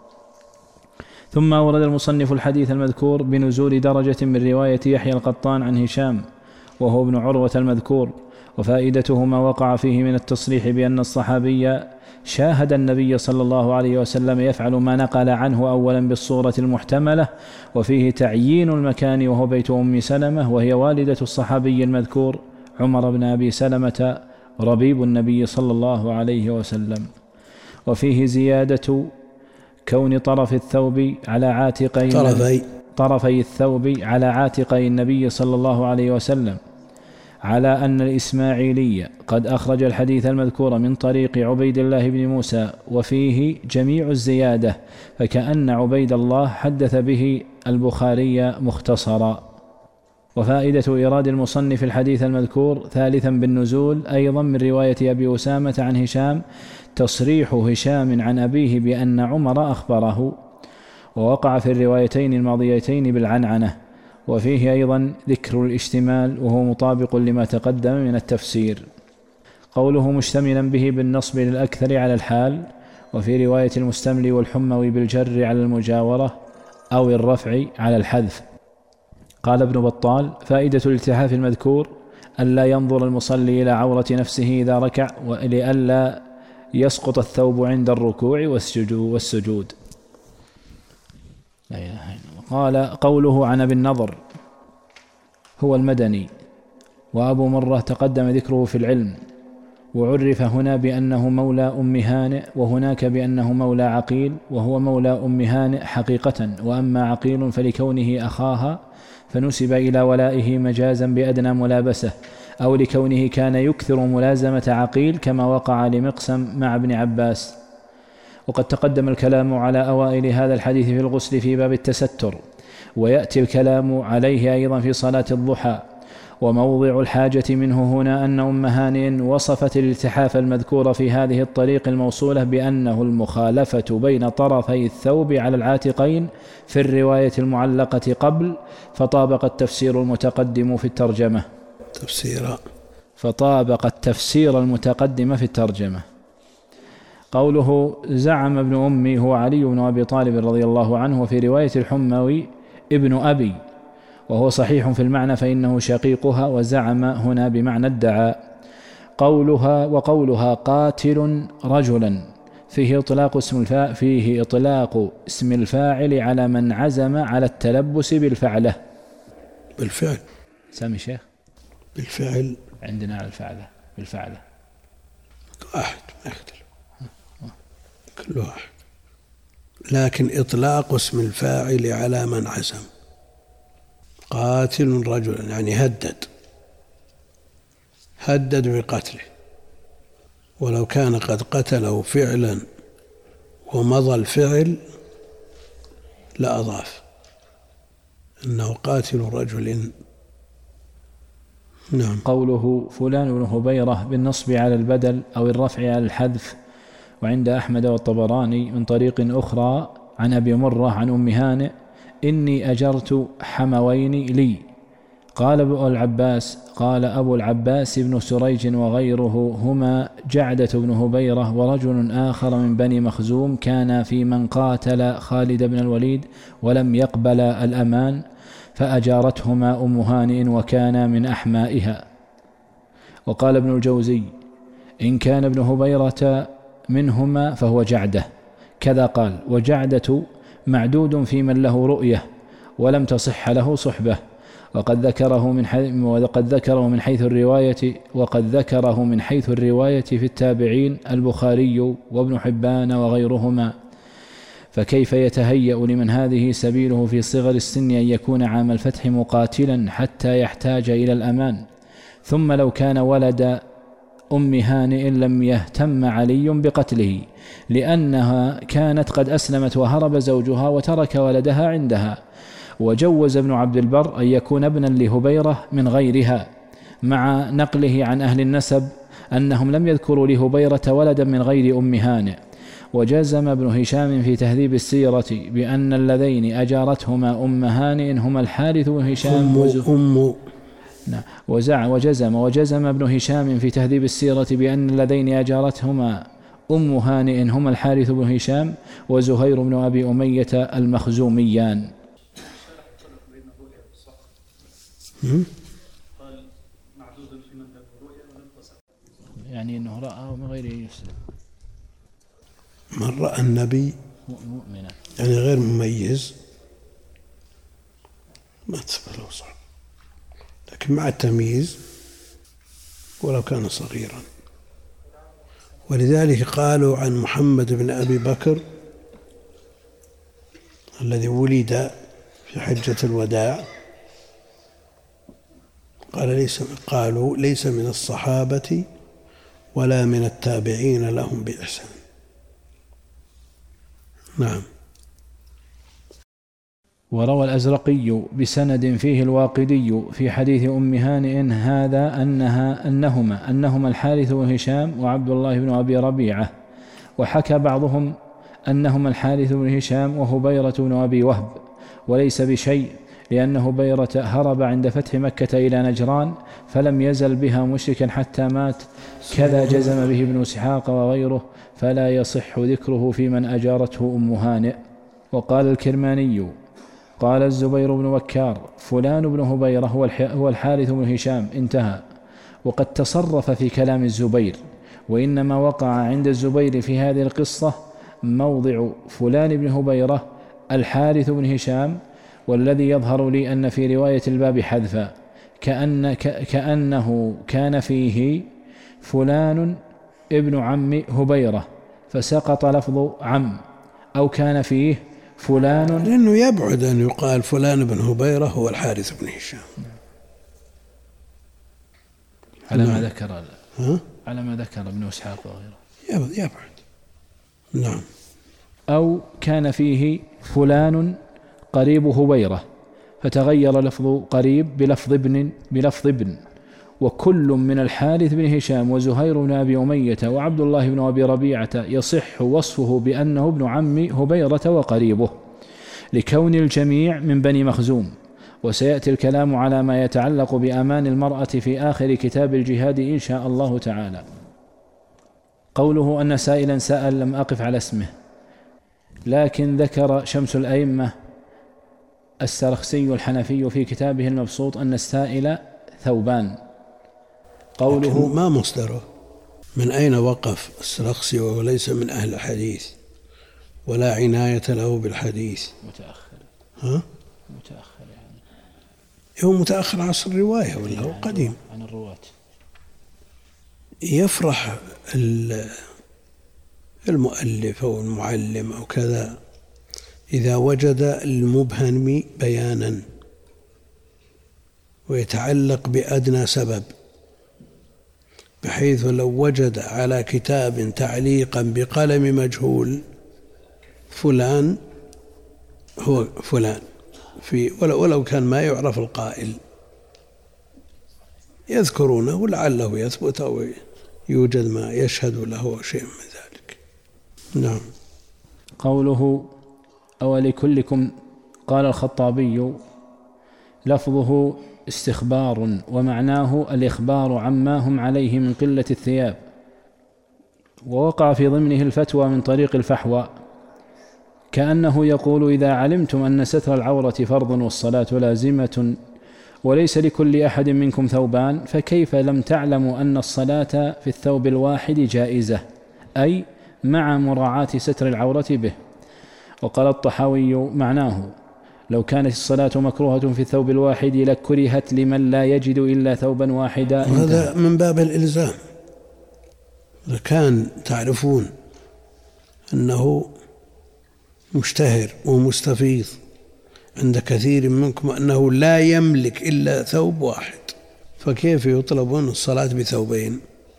ثم ورد المصنف الحديث المذكور بنزول درجة من رواية يحيى القطان عن هشام وهو ابن عروة المذكور، وفائدته ما وقع فيه من التصريح بأن الصحابي شاهد النبي صلى الله عليه وسلم يفعل ما نقل عنه أولا بالصورة المحتملة، وفيه تعيين المكان وهو بيت أم سلمة وهي والدة الصحابي المذكور عمر بن أبي سلمة ربيب النبي صلى الله عليه وسلم. وفيه زيادة كون طرف الثوب على عاتقي طرفي طرفي الثوب على عاتقي النبي صلى الله عليه وسلم، على أن الإسماعيلي قد أخرج الحديث المذكور من طريق عبيد الله بن موسى وفيه جميع الزيادة، فكأن عبيد الله حدث به البخاري مختصرا. وفائدة إيراد المصنف الحديث المذكور ثالثا بالنزول أيضا من رواية أبي أسامة عن هشام تصريح هشام عن أبيه بأن عمر أخبره، ووقع في الروايتين الماضيتين بالعنعنة. وفيه أيضا ذكر الاشتمال وهو مطابق لما تقدم من التفسير. قوله مشتملا به بالنصب للأكثر على الحال، وفي رواية المستملي والحموي بالجر على المجاورة أو الرفع على الحذف. قال ابن بطال: فائدة الالتحاف المذكور ألا ينظر المصلي إلى عورة نفسه إذا ركع، ولئلا يسقط الثوب عند الركوع والسجود. لا إله إلا الله. قال: قوله عن أبي النضر هو المدني، وأبو مرة تقدم ذكره في العلم، وعرف هنا بأنه مولى أم هانئ، وهناك بأنه مولى عقيل، وهو مولى أم هانئ حقيقة، وأما عقيل فلكونه أخاها فنسب إلى ولائه مجازا بأدنى ملابسة، أو لكونه كان يكثر ملازمة عقيل كما وقع لمقسم مع ابن عباس. وقد تقدم الكلام على أوائل هذا الحديث في الغسل في باب التستر، ويأتي الكلام عليه أيضا في صلاة الضحى. وموضع الحاجة منه هنا أن أم هانئ وصفت الالتحاف المذكور في هذه الطريق الموصولة بأنه المخالفة بين طرفي الثوب على العاتقين في الرواية المعلقة قبل، فطابق التفسير المتقدم في الترجمة تفسيرا فطابق التفسير المتقدم في الترجمة. قوله زعم ابن أمي هو علي بن أبي طالب رضي الله عنه، وفي رواية الحموي ابن أبي، وهو صحيح في المعنى فإنه شقيقها، وزعم هنا بمعنى ادعى. قولها وقولها قاتل رجلا فيه إطلاق اسم الفاعل فيه إطلاق اسم الفاعل على من عزم على التلبس بالفعلة. بالفعل سامي شيخ بالفعل عندنا على الفعلة بالفعلة واحد ما يختلف كل واحد، لكن إطلاق اسم الفاعل على من عزم. قاتل رجلا يعني هدد هدد بقتله، ولو كان قد قتله فعلا ومضى الفعل لأضاف إنه قاتل رجل. نعم. قوله فلان بن هبيرة بالنصب على البدل أو الرفع على الحذف، وعند أحمد والطبراني من طريق أخرى عن أبي مرة عن أم هانئ إني أجرت حموين لي. قال أبو العباس قال أبو العباس بن سريج وغيره هما جعدة بن هبيرة ورجل آخر من بني مخزوم كان في من قاتل خالد بن الوليد ولم يقبل الأمان، فأجارتهما أم هانئ وكان من أحمائها. وقال ابن الجوزي إن كان ابن هبيرة منهما فهو جعدة، كذا قال. وجعدة معدود في من له رؤية ولم تصح له صحبة، وقد ذكره من حيث وقد ذكره من حيث الرواية وقد ذكره من حيث الرواية في التابعين البخاري وابن حبان وغيرهما. فكيف يتهيأ لمن هذه سبيله في صغر السن أن يكون عام الفتح مقاتلا حتى يحتاج إلى الأمان؟ ثم لو كان ولد أم هانئ لم يهتم علي بقتله، لأنها كانت قد أسلمت وهرب زوجها وترك ولدها عندها. وجوز ابن عبد البر أن يكون ابنا لهبيرة من غيرها، مع نقله عن أهل النسب أنهم لم يذكروا لهبيرة ولدا من غير أم هانئ. وجزم ابن هشام في تهذيب السيرة بأن اللذين أجارتهما أم هانئ هما الحارث بن هشام أم وزع وجزم وجزم ابن هشام في تهذيب السيرة بأن اللذين أجارتهما أم هانئ هما الحارث بن هشام وزهير بن أبي أمية المخزوميان. يعني أنه رأى من غير يسلم، من رأى النبي مؤمنا يعني غير مميز ما تصبر له صعب، لكن مع التمييز ولو كان صغيرا. ولذلك قالوا عن محمد بن أبي بكر الذي ولد في حجة الوداع، قال ليس قالوا ليس من الصحابة ولا من التابعين لهم بإحسان. نعم. وروى الأزرقي بسند فيه الواقدي في حديث أم هانئ هذا أنها أنهما أنهما الحارث بن هشام وعبد الله بن أبي ربيعة، وحكى بعضهم أنهما الحارث بن هشام وهبيرة بن أبي وهب، وليس بشيء لأن هبيرة هرب عند فتح مكة إلى نجران فلم يزل بها مشركا حتى مات، كذا جزم به ابن إسحاق وغيره، فلا يصح ذكره في من أجارته أم هانئ. وقال الكرماني قال الزبير بن بكار فلان بن هبيرة هو الحارث بن هشام، انتهى. وقد تصرف في كلام الزبير، وإنما وقع عند الزبير في هذه القصة موضع فلان بن هبيرة الحارث بن هشام، والذي يظهر لي أن في رواية الباب حذفا، كأن كأنه كان فيه فلان ابن عم هبيرة فسقط لفظ عم، أو كان فيه فلان، لأنه يبعد أن يقال فلان بن هبيرة هو الحارث بن هشام على ما ذكر ها؟ على ما ذكر ابن إسحاق وغيره يبعد. نعم. أو كان فيه فلان قريب هبيرة فتغير لفظ قريب بلفظ ابن بلفظ ابن وكل من الحارث بن هشام وزهير بن أبي أمية وعبد الله بن أبي ربيعة يصح وصفه بأنه ابن عم هبيرة وقريبه، لكون الجميع من بني مخزوم. وسيأتي الكلام على ما يتعلق بأمان المرأة في آخر كتاب الجهاد إن شاء الله تعالى. قوله أن سائلا سأل لم أقف على اسمه، لكن ذكر شمس الأئمة السرخسي الحنفي في كتابه المبسوط أن السائل ثوبان. قوله ما مصدره؟ من أين وقف السرخسي وهو ليس من أهل الحديث ولا عناية له بالحديث؟ متأخر. ها؟ متأخر يعني. هو متأخر عصر الرواية ولا هو قديم؟ عن الرواة. يفرح المؤلف أو المعلم أو كذا إذا وجد المبهم بيانا ويتعلق بأدنى سبب، بحيث لو وجد على كتاب تعليقا بقلم مجهول فلان هو فلان في ولو كان ما يعرف القائل يذكرونه ولعله يثبت أو يوجد ما يشهد له شيء من ذلك. نعم. قوله أو لكلكم، قال الخطابي لفظه استخبار ومعناه الإخبار عما هم عليه من قلة الثياب، ووقع في ضمنه الفتوى من طريق الفحوى، كأنه يقول إذا علمتم أن ستر العورة فرض والصلاة لازمة وليس لكل أحد منكم ثوبان فكيف لم تعلموا أن الصلاة في الثوب الواحد جائزة، أي مع مراعاة ستر العورة به. وقال الطحاوي معناه لو كانت الصلاة مكروهة في الثوب الواحد لكرهت لمن لا يجد إلا ثوبا واحدا. هذا من باب الإلزام. إذا كان تعرفون أنه مشتهر ومستفيض عند كثير منكم أنه لا يملك إلا ثوب واحد، فكيف يطلبون الصلاة بثوبين؟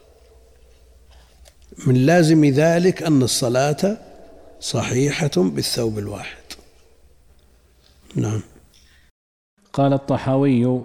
من لازم ذلك أن الصلاة صحيحة بالثوب الواحد. نعم. قال الطحاوي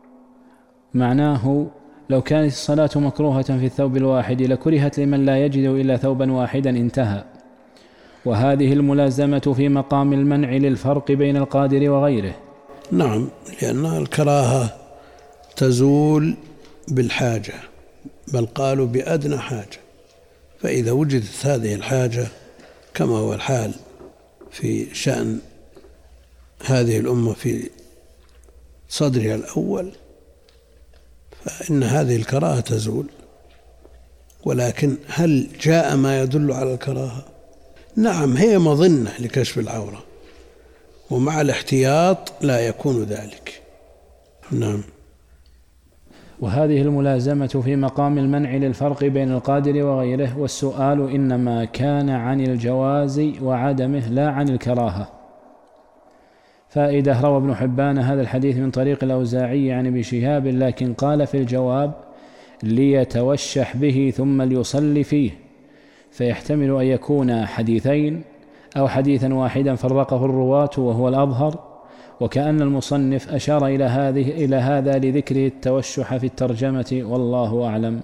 معناه لو كانت الصلاة مكروهة في الثوب الواحد لكرهت لمن لا يجد إلا ثوبا واحدا، انتهى. وهذه الملازمة في مقام المنع للفرق بين القادر وغيره. نعم، لأن الكراهة تزول بالحاجة، بل قالوا بأدنى حاجة، فإذا وجدت هذه الحاجة كما هو الحال في شأن هذه الأمة في صدرها الأول، فإن هذه الكراهة تزول. ولكن هل جاء ما يدل على الكراهة؟ نعم، هي مظنة لكشف العورة، ومع الاحتياط لا يكون ذلك. نعم. وهذه الملازمة في مقام المنع للفرق بين القادر وغيره، والسؤال إنما كان عن الجواز وعدمه لا عن الكراهة. فإذا روى ابن حبان هذا الحديث من طريق الأوزاعي عن ابن شهاب، لكن قال في الجواب ليتوشح به ثم ليصلي فيه، فيحتمل أن يكون حديثين أو حديثا واحدا فرقه الرواة وهو الأظهر، وكأن المصنف أشار إلى هذه إلى هذا لذكره التوشح في الترجمة، والله أعلم.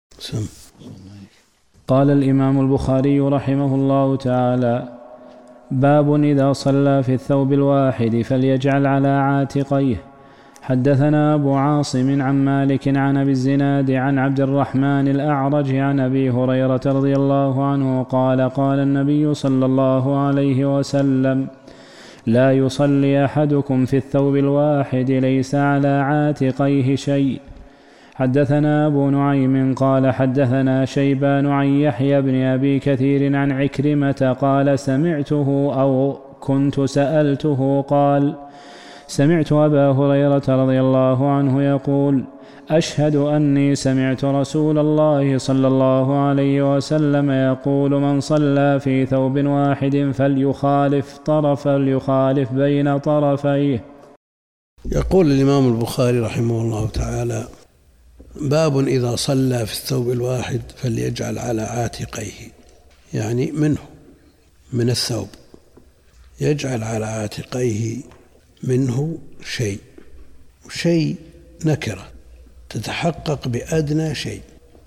سم. قال الإمام البخاري رحمه الله تعالى: باب إذا صلى في الثوب الواحد فليجعل على عاتقيه. حدثنا أبو عاصم عن مالك عن أبي الزناد عن عبد الرحمن الأعرج عن أبي هريرة رضي الله عنه قال قال النبي صلى الله عليه وسلم لا يصلي أحدكم في الثوب الواحد ليس على عاتقيه شيء. حدثنا أبو نعيم قال حدثنا شيبان عن يحيى بن أبي كثير عن عكرمة قال سمعته أو كنت سألته قال سمعت أبا هريرة رضي الله عنه يقول أشهد أني سمعت رسول الله صلى الله عليه وسلم يقول من صلى في ثوب واحد فليخالف طرف فليخالف بين طرفيه. يقول الإمام البخاري رحمه الله تعالى باب إذا صلى في الثوب الواحد فليجعل على عاتقيه، يعني منه من الثوب يجعل على عاتقيه منه شيء، شيء نكرة تتحقق بأدنى شيء.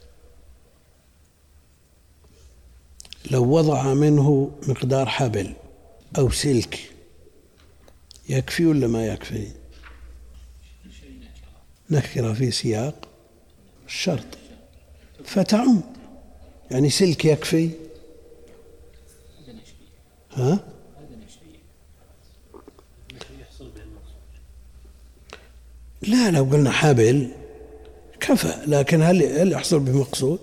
لو وضع منه مقدار حبل أو سلك يكفي ولا ما يكفي؟ نكرة في سياق الشرط فتعم، يعني سلك يكفي؟ ها؟ لا، لو قلنا حبل كفى، لكن هل هل يحصل بمقصود؟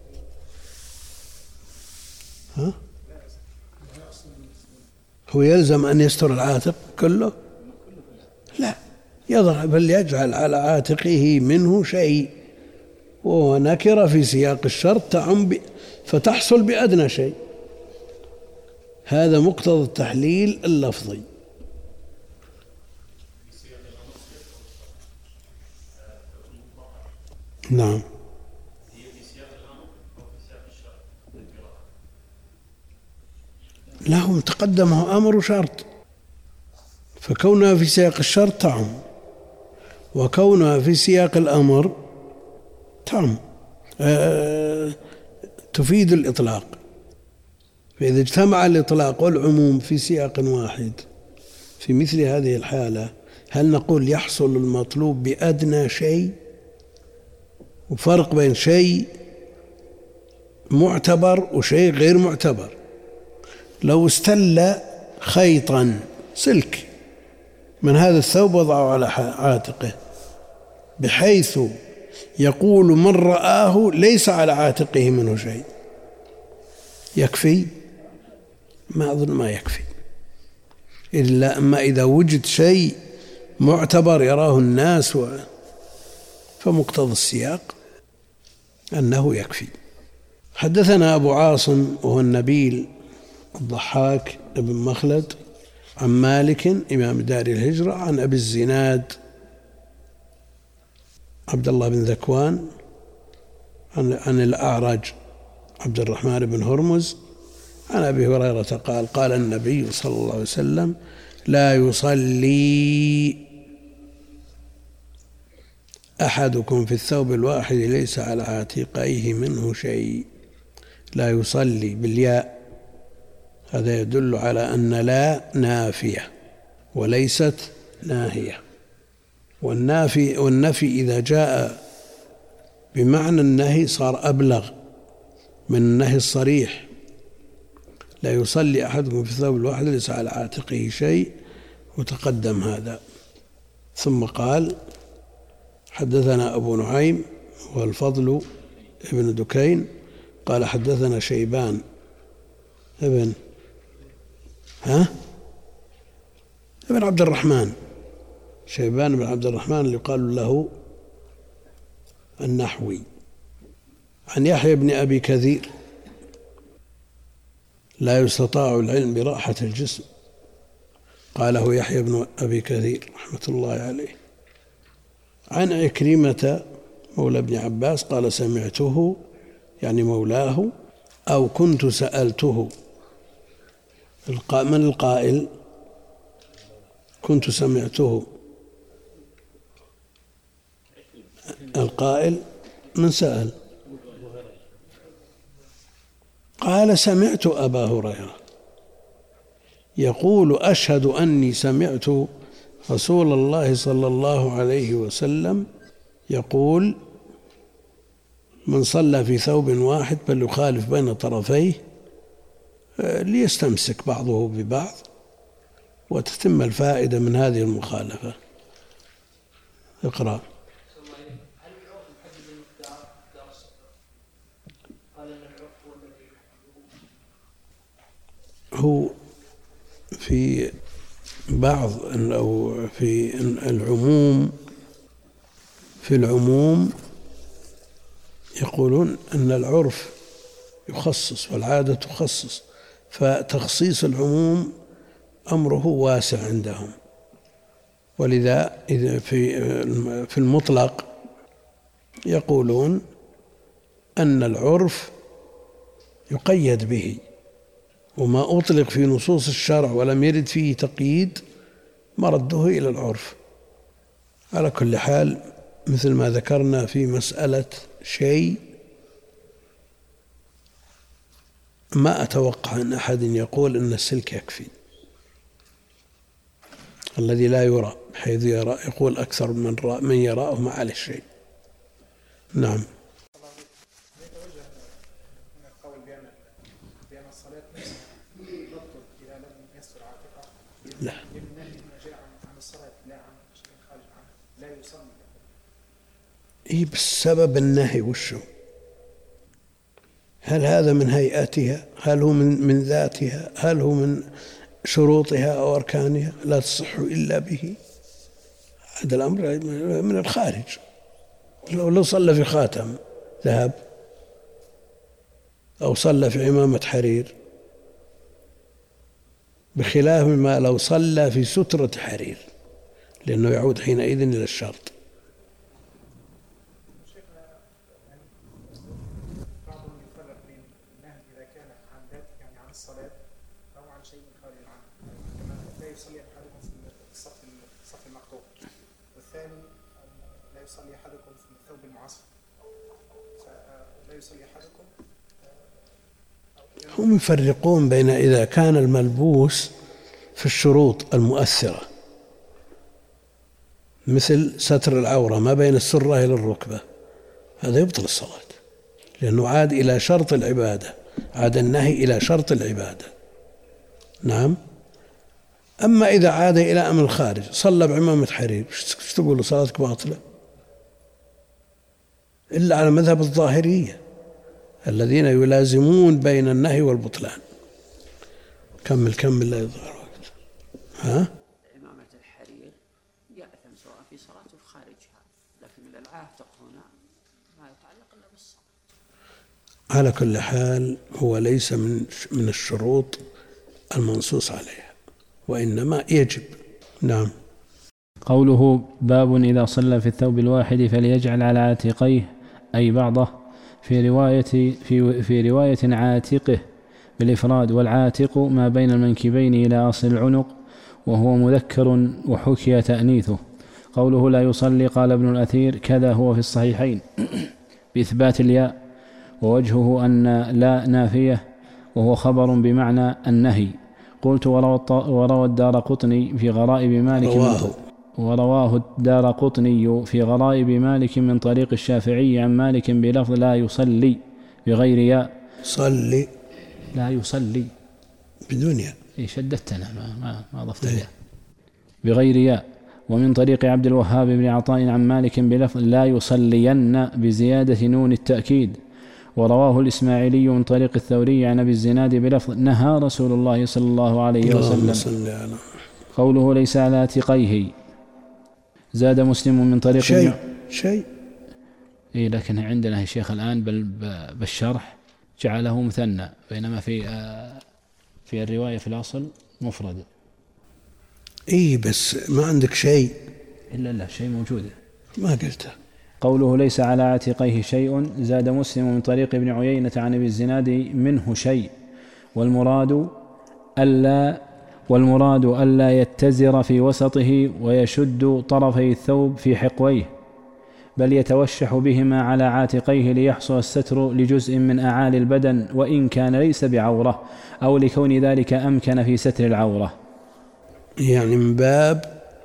ها؟ هو يلزم أن يستر العاتق كله؟ لا، يضع بل يجعل على عاتقه منه شيء، وهو نكرة في سياق الشرط تعم فتحصل بأدنى شيء. هذا مقتضى التحليل اللفظي. نعم. لهم تقدمه أمر وشرط، فكونها في سياق الشرط تعم، وكونها في سياق الأمر تعم أه تفيد الإطلاق. فإذا اجتمع الإطلاق والعموم في سياق واحد في مثل هذه الحالة، هل نقول يحصل المطلوب بأدنى شيء؟ وفرق بين شيء معتبر وشيء غير معتبر. لو استل خيطا سلك من هذا الثوب وضعه على عاتقه بحيث يقول من رآه ليس على عاتقه منه شيء، يكفي؟ ما أظن ما يكفي، إلا أما إذا وجد شيء معتبر يراه الناس و... فمقتضى السياق أنه يكفي. حدثنا أبو عاصم وهو النبيل الضحاك بن مخلد عن مالك إمام دار الهجرة عن أبي الزناد عبد الله بن ذكوان عن, عن الأعرج عبد الرحمن بن هرمز عن أبي هريرة قال قال النبي صلى الله عليه وسلم لا يصلي أحدكم في الثوب الواحد ليس على عاتقيه منه شيء. لا يصلي بالياء، هذا يدل على أن لا نافية وليست ناهية، والنافي والنفي إذا جاء بمعنى النهي صار أبلغ من النهي الصريح. لا يصلي أحدكم في الثوب الواحد ليس على عاتقه شيء، وتقدم هذا. ثم قال حدثنا أبو نعيم والفضل ابن دكين قال حدثنا شيبان ابن ها ابن عبد الرحمن، شيبان بن عبد الرحمن اللي قال له النحوي، عن يحيى بن أبي كثير لا يستطاع العلم براحة الجسم، قاله يحيى بن أبي كثير رحمة الله عليه. عن عكرمة مولى ابن عباس قال سمعته يعني مولاه أو كنت سألته. من القائل؟ كنت سمعته، القائل من سأل؟ قال سمعت أبا هريرة، يقول أشهد أني سمعت رسول الله صلى الله عليه وسلم يقول من صلى في ثوب واحد فليخالف بين طرفيه ليستمسك بعضه ببعض وتتم الفائدة من هذه المخالفة. اقرأ. هو في بعض أو في العموم في العموم يقولون أن العرف يخصص والعادة تخصص، فتخصيص العموم أمره واسع عندهم، ولذا إذا في في المطلق يقولون أن العرف يقيد به، وما أطلق في نصوص الشرع ولم يرد فيه تقييد مرده إلى العرف. على كل حال مثل ما ذكرنا في مسألة شيء، ما أتوقع أن أحد يقول أن السلك يكفي الذي لا يرى، حيث يرى يقول أكثر من رأى من يراه ما عليه شيء. نعم. لا. إيه بسبب النهي وشو؟ هل هذا من هيئتها؟ هل هو من من ذاتها؟ هل هو من شروطها أو أركانها؟ لا تصح إلا به. هذا الأمر من الخارج. لو لو صلى في خاتم ذهب أو صلى في عمامة حرير، بخلاف ما لو صلى في سترة حرير، لأنه يعود حينئذ إلى الشرط. هم يفرقون بين إذا كان الملبوس في الشروط المؤثرة مثل ستر العورة ما بين السرة إلى الركبة، هذا يبطل الصلاة لأنه عاد إلى شرط العبادة، عاد النهي إلى شرط العبادة. نعم. أما إذا عاد إلى أمر الخارج، صلى بعمامة حرير، ايش تقول صلاتك باطلة؟ إلا على مذهب الظاهرية الذين يلازمون بين النهي والبطلان. كمل كمل لا يضيع وقت. ها؟ عمامة الحرير يأثم سواء في صلاته أو خارجها، لكن العاتق هنا ما يتعلق إلا بالصلاة. على كل حال هو ليس من من الشروط المنصوص عليها، وإنما يجب. نعم. قوله باب إذا صلى في الثوب الواحد فليجعل على عاتقيه أي بعضه، في رواية في في رواية عاتقه بالإفراد، والعاتق ما بين المنكبين إلى أصل العنق، وهو مذكر وحكي تأنيثه. قوله لا يصلي قال ابن الأثير كذا هو في الصحيحين بإثبات الياء، ووجهه أن لا نافية وهو خبر بمعنى النهي. قلت وروى الدارقطني في غرائب مالك رواه ورواه الدارقطني في غرائب مالك من طريق الشافعي عن مالك بلفظ لا يصلي بغير ياء. صلي لا يصلي بدون ياء. إيه شددتنا ما ما ما ضفت ياء بغير ياء. ومن طريق عبد الوهاب بن عطاء عن مالك بلفظ لا يصلين بزيادة نون التأكيد. ورواه الإسماعيلي من طريق الثوري عن أبي الزناد بلفظ نهى رسول الله صلى الله عليه وسلم. قوله ليس على عاتقيه زاد مسلم من طريق شيء شيء إيه، لكن عندنا الشيخ الآن بالشرح جعله مثنى، بينما في في الرواية في الأصل مفرد. إيه بس ما عندك شيء إلا لا شيء موجود ما قلته. قوله ليس على عاتقيه شيء زاد مسلم من طريق ابن عيينة عن ابي الزناد منه شيء، والمراد ألا والمراد ألا يتزر في وسطه ويشد طرفي الثوب في حقويه بل يتوشح بهما على عاتقيه ليحصل الستر لجزء من أعالي البدن وإن كان ليس بعورة، أو لكون ذلك أمكن في ستر العورة. يعني من باب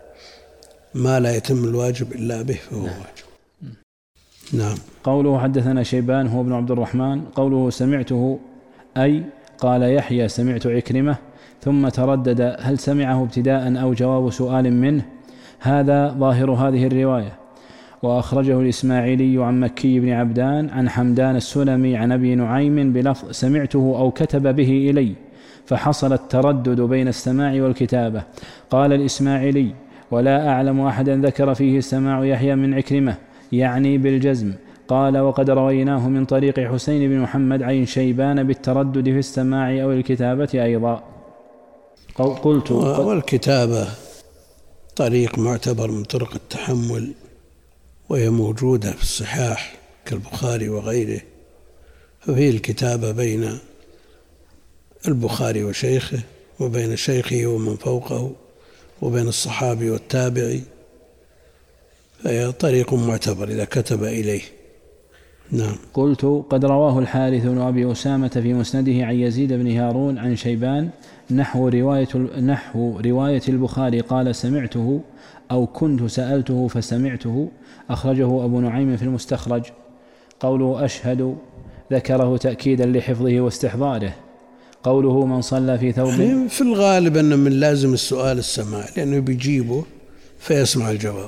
ما لا يتم الواجب إلا به فهو نعم. واجب. نعم. قوله حدثنا شيبان هو ابن عبد الرحمن. قوله سمعته أي قال يحيى سمعت عكرمة، ثم تردد هل سمعه ابتداء أو جواب سؤال منه، هذا ظاهر هذه الرواية. وأخرجه الإسماعيلي عن مكي بن عبدان عن حمدان السلمي عن أبي نعيم بلفظ سمعته أو كتب به إلي، فحصل التردد بين السماع والكتابة. قال الإسماعيلي ولا أعلم أحدا ذكر فيه سماع يحيى من عكرمة يعني بالجزم. قال وقد رويناه من طريق حسين بن محمد عن شيبان بالتردد في السماع أو الكتابة أيضا. قلت والكتابة طريق معتبر من طرق التحمل، وهي موجودة في الصحاح كالبخاري وغيره، ففيه الكتابة بين البخاري وشيخه وبين شيخه ومن فوقه وبين الصحابي والتابعي، فهي طريق معتبر إذا كتب إليه. نعم. قلت قد رواه الحارث بن أبي أسامة في مسنده عن يزيد بن هارون عن شيبان نحو رواية, نحو رواية البخاري قال سمعته أو كنت سألته فسمعته. أخرجه أبو نعيم في المستخرج. قوله أشهد ذكره تأكيدا لحفظه واستحضاره. قوله من صلى في ثوب، في الغالب أن من لازم السؤال السماع لأنه بيجيبه فيسمع الجواب.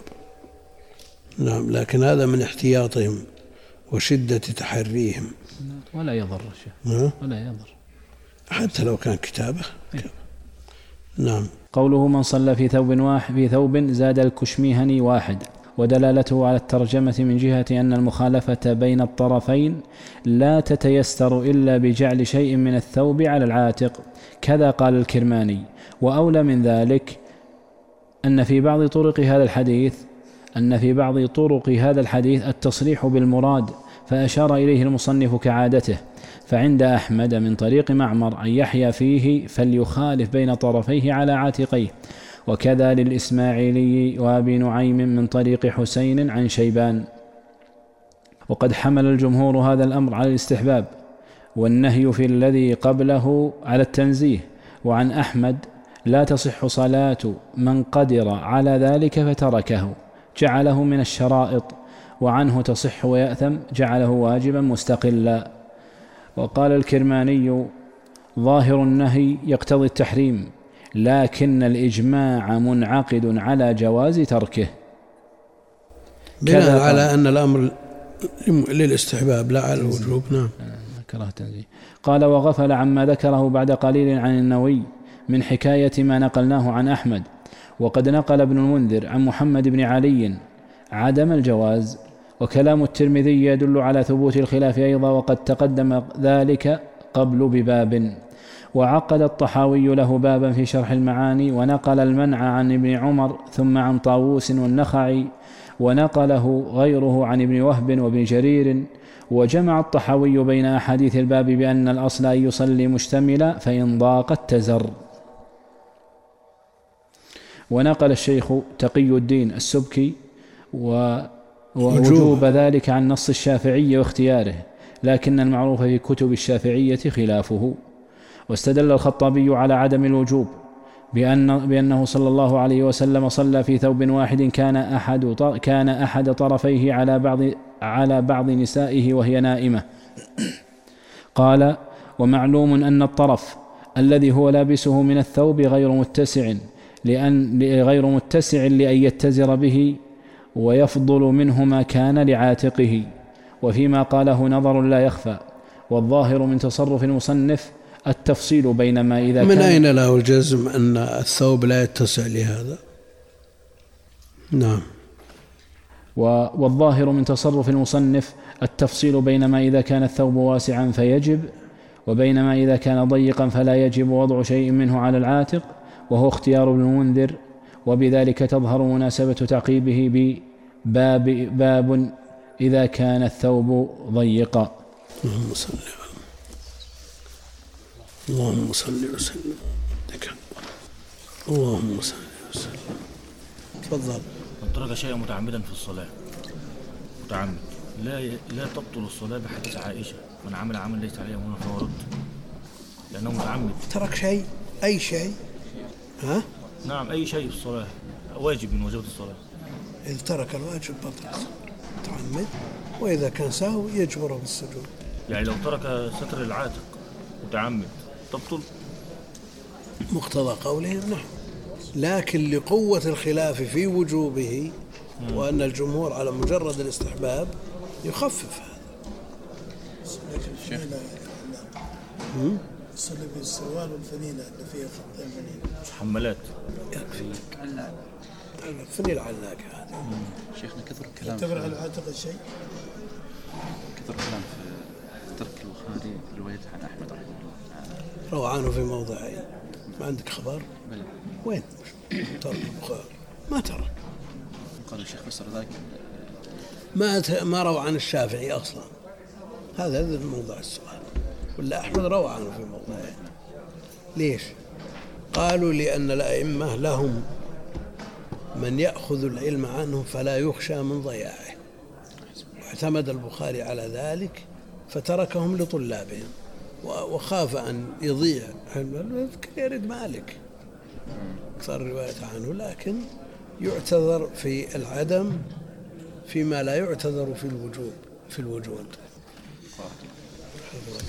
نعم. لكن هذا من احتياطهم وشدة تحريهم. ولا يضر شيء. ولا يضر حتى لو كان كتابة. نعم. قوله من صلى في ثوب واحد في ثوب زاد الكشميهني واحد، ودلالته على الترجمة من جهة أن المخالفة بين الطرفين لا تتيسر إلا بجعل شيء من الثوب على العاتق، كذا قال الكرماني. وأولى من ذلك أن في بعض طرق هذا الحديث أن في بعض طرق هذا الحديث التصريح بالمراد، فأشار إليه المصنف كعادته. فعند أحمد من طريق معمر أن يحيى فيه فليخالف بين طرفيه على عاتقيه، وكذا للإسماعيلي وأبي نعيم من طريق حسين عن شيبان. وقد حمل الجمهور هذا الأمر على الاستحباب، والنهي في الذي قبله على التنزيه. وعن أحمد لا تصح صلاة من قدر على ذلك فتركه جعله من الشرائط، وعنه تصح ويأثم جعله واجبا مستقلا. وقال الكرماني ظاهر النهي يقتضي التحريم، لكن الإجماع منعقد على جواز تركه، بناء على أن الأمر للاستحباب لا على الوجوب. نعم. قال وغفل عما ذكره بعد قليل عن النووي من حكاية ما نقلناه عن أحمد. وقد نقل ابن المنذر عن محمد بن علي عدم الجواز، وكلام الترمذي يدل على ثبوت الخلاف أيضا، وقد تقدم ذلك قبل بباب. وعقد الطحاوي له بابا في شرح المعاني، ونقل المنع عن ابن عمر ثم عن طاووس والنخعي، ونقله غيره عن ابن وهب وابن جرير. وجمع الطحاوي بين أحاديث الباب بأن الأصل أن يصلي مشتملا، فإن ضاق اتزر. ونقل الشيخ تقي الدين السبكي ووجوب ذلك عن نص الشافعي واختياره، لكن المعروف في كتب الشافعية خلافه. واستدل الخطابي على عدم الوجوب بأن بأنه صلى الله عليه وسلم صلى في ثوب واحد كان أحد كان أحد طرفيه على بعض على بعض نسائه وهي نائمة. قال ومعلوم أن الطرف الذي هو لابسه من الثوب غير متسع لأن غير متسع لأن يتزر به، ويفضل منه ما كان لعاتقه. وفيما قاله نظر لا يخفى، والظاهر من تصرف المصنف التفصيل بين ما إذا من كان أين له الجزم أن الثوب لا يتسع لهذا؟ نعم. والظاهر من تصرف المصنف التفصيل بين ما إذا كان الثوب واسعا فيجب، وبين ما إذا كان ضيقا فلا يجب وضع شيء منه على العاتق، وهو اختيار ابن المنذر. وبذلك تظهر مناسبة تعقيبه بباب باب إذا كان الثوب ضيقا. اللهم صل اللهم صل وسلم. اللهم صل وسلم. تفضل. من ترك شيئا متعمدا في الصلاة متعمد لا لا تبطل الصلاة بحديث عائشة من عمل عمل ليس عليه أمرنا فهو رد لأنه متعمد. ترك شيء أي شيء ها؟ نعم أي شيء في الصلاة واجب من واجبات الصلاة. إذا ترك الواجب بطل متعمد، وإذا كان سهو يجبره بالسجود. يعني لو ترك ستر العاتق متعمد تبطل؟ مقتضى قولهم نعم، لكن لقوة الخلاف في وجوبه وأن الجمهور على مجرد الاستحباب يخفف هذا. صلي بالسروال والفنيلة اللي فيها خطين فنيلة حمالات يكفي فنيل علاق هذا. شيخنا كثر الكلام يعتبر على العاتق الشيء، كثر الكلام في ترك البخاري رواية عن أحمد رحمه الله روى عنه في موضعين. ما عندك خبر؟ بلى. وين ترك البخاري؟ ما ترك. قال الشيخ فسر ذلك ما ما روى عن الشافعي أصلا. هذا هذا موضع السؤال. ولا أحمد روى عنه في موضعين. ليش؟ قالوا لأن الأئمة لهم من يأخذ العلم عنه فلا يخشى من ضياعه، واعتمد البخاري على ذلك فتركهم لطلابهم وخاف أن يضيع علم، يرد مالك أكثر رواية عنه، لكن يعتذر في العدم فيما لا يعتذر في الوجوب في الوجود.